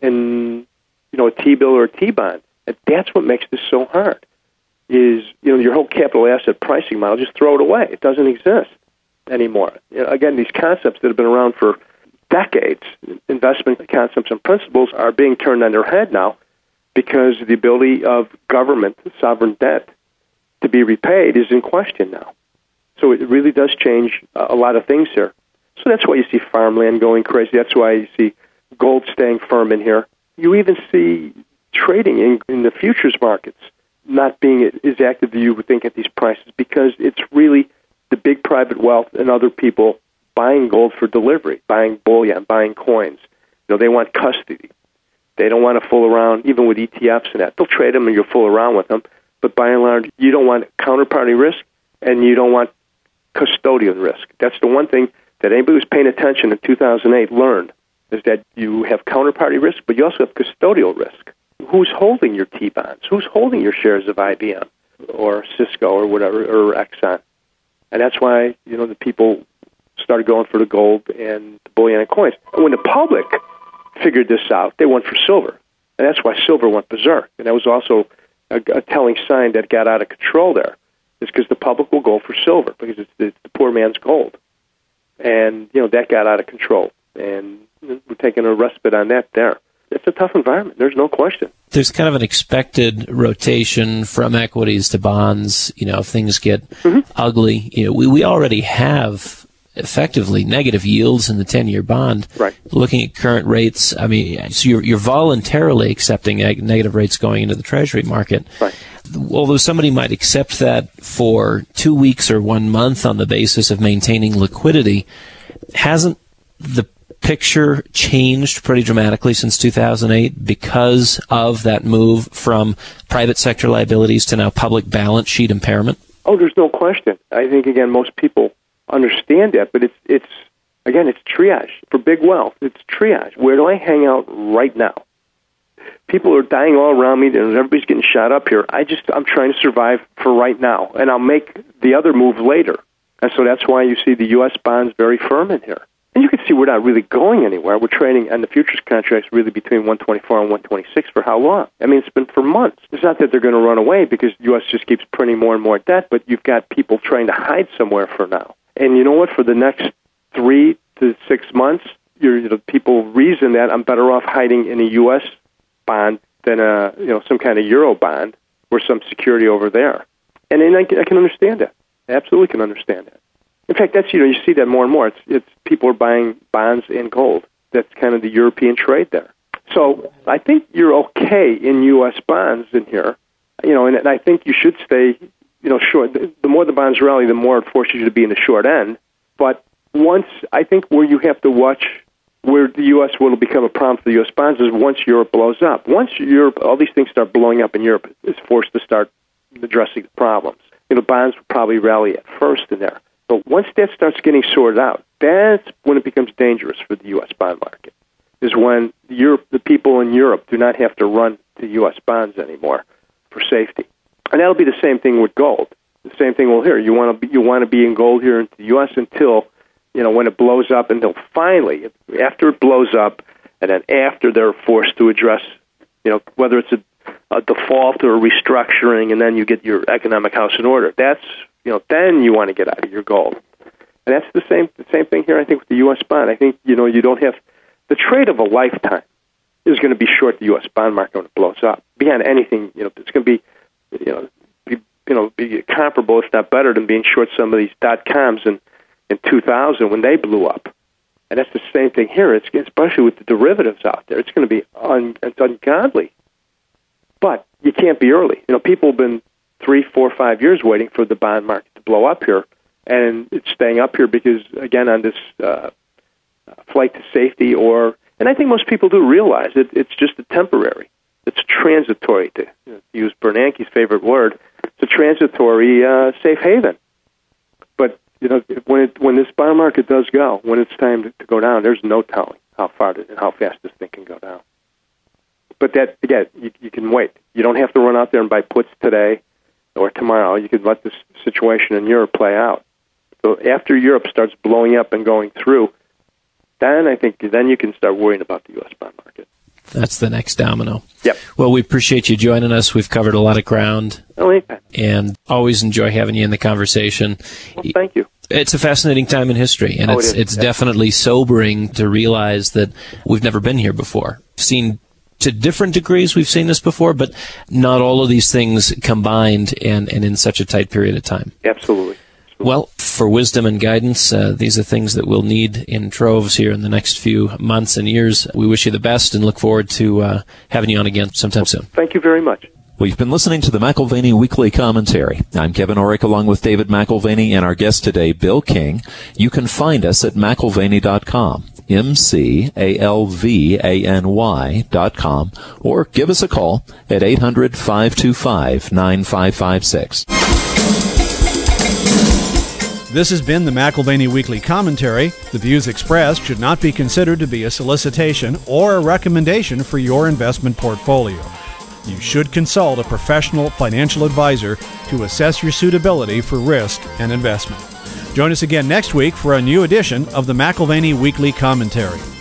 in a T-bill or a T-bond. And that's what makes this so hard. Is your whole capital asset pricing model, just throw it away. It doesn't exist anymore. Again, these concepts that have been around for decades, investment concepts and principles, are being turned on their head now because the ability of government, sovereign debt, to be repaid is in question now. So it really does change a lot of things here. So that's why you see farmland going crazy. That's why you see gold staying firm in here. You even see trading in the futures markets not being as active as you would think at these prices, because it's really the big private wealth and other people buying gold for delivery, buying bullion, buying coins. They want custody. They don't want to fool around, even with ETFs and that. They'll trade them and you'll fool around with them. But by and large, you don't want counterparty risk and you don't want custodian risk. That's the one thing that anybody who's paying attention in 2008 learned, is that you have counterparty risk, but you also have custodial risk. Who's holding your T-bonds? Who's holding your shares of IBM or Cisco or whatever, or Exxon? And that's why, the people started going for the gold and the bullion and coins. When the public figured this out, they went for silver. And that's why silver went berserk. And that was also a telling sign that got out of control there, is because the public will go for silver because it's the poor man's gold. And, that got out of control. And we're taking a respite on that there. It's a tough environment. There's no question. There's kind of an expected rotation from equities to bonds. If things get ugly, we already have effectively negative yields in the 10-year bond. Right. Looking at current rates, so you're voluntarily accepting negative rates going into the Treasury market. Right. Although somebody might accept that for 2 weeks or 1 month on the basis of maintaining liquidity, hasn't the picture changed pretty dramatically since 2008 because of that move from private sector liabilities to now public balance sheet impairment? Oh, there's no question. I think, again, most people understand that, but it's triage. For big wealth, it's triage. Where do I hang out right now? People are dying all around me, and everybody's getting shot up here. I'm trying to survive for right now, and I'll make the other move later. And so that's why you see the U.S. bonds very firm in here. And you can see we're not really going anywhere. We're trading on the futures contracts really between 124 and 126 for how long? It's been for months. It's not that they're going to run away because the U.S. just keeps printing more and more debt, but you've got people trying to hide somewhere for now. And you know what? For the next 3 to 6 months, people reason that I'm better off hiding in a U.S. bond than some kind of Euro bond or some security over there. And I can understand that. I absolutely can understand that. In fact, that's you see that more and more. It's people are buying bonds and gold. That's kind of the European trade there. So I think you're okay in U.S. bonds in here, and I think you should stay, short. The more the bonds rally, the more it forces you to be in the short end. But I think where you have to watch where the U.S. will become a problem for the U.S. bonds is once Europe blows up. Once Europe, all these things start blowing up, and Europe is forced to start addressing the problems. Bonds will probably rally at first in there. But once that starts getting sorted out, that's when it becomes dangerous for the U.S. bond market, is when the people in Europe do not have to run to U.S. bonds anymore for safety. And that'll be the same thing with gold. The same thing will here. You want to be in gold here in the U.S. until, when it blows up, until finally, after it blows up, and then after they're forced to address, whether it's a default or a restructuring, and then you get your economic house in order. That's then you want to get out of your gold. And that's the same thing here, I think, with the U.S. bond. I think, you don't have the trade of a lifetime is going to be short the U.S. bond market when it blows up. Beyond anything, it's going to be comparable, if not better, than being short some of these dot-coms in 2000 when they blew up. And that's the same thing here. It's especially with the derivatives out there. It's going to be it's ungodly. But you can't be early. People have been 3, 4, 5 years waiting for the bond market to blow up here, and it's staying up here because, again, on this flight to safety, and I think most people do realize it's just a temporary. It's transitory, to use Bernanke's favorite word. It's a transitory safe haven. But when this bond market does go, when it's time to go down, there's no telling how fast this thing can go down. But that, again, you can wait. You don't have to run out there and buy puts today or tomorrow. You can let this situation in Europe play out. So after Europe starts blowing up and going through, then I think you can start worrying about the U.S. bond market. That's the next domino. Yep. Well, we appreciate you joining us. We've covered a lot of ground. Oh, anytime. And always enjoy having you in the conversation. Well, thank you. It's a fascinating time in history, and it's definitely sobering to realize that we've never been here before. Seen to different degrees, we've seen this before, but not all of these things combined and in such a tight period of time. Absolutely. Well, for wisdom and guidance, these are things that we'll need in troves here in the next few months and years. We wish you the best and look forward to having you on again sometime soon. Thank you very much. Well, you've been listening to the McAlvany Weekly Commentary. I'm Kevin Orrick along with David McAlvany and our guest today, Bill King. You can find us at McAlvany.com, McAlvany.com, or give us a call at 800-525-9556. This has been the McAlvany Weekly Commentary. The views expressed should not be considered to be a solicitation or a recommendation for your investment portfolio. You should consult a professional financial advisor to assess your suitability for risk and investment. Join us again next week for a new edition of the McAlvany Weekly Commentary.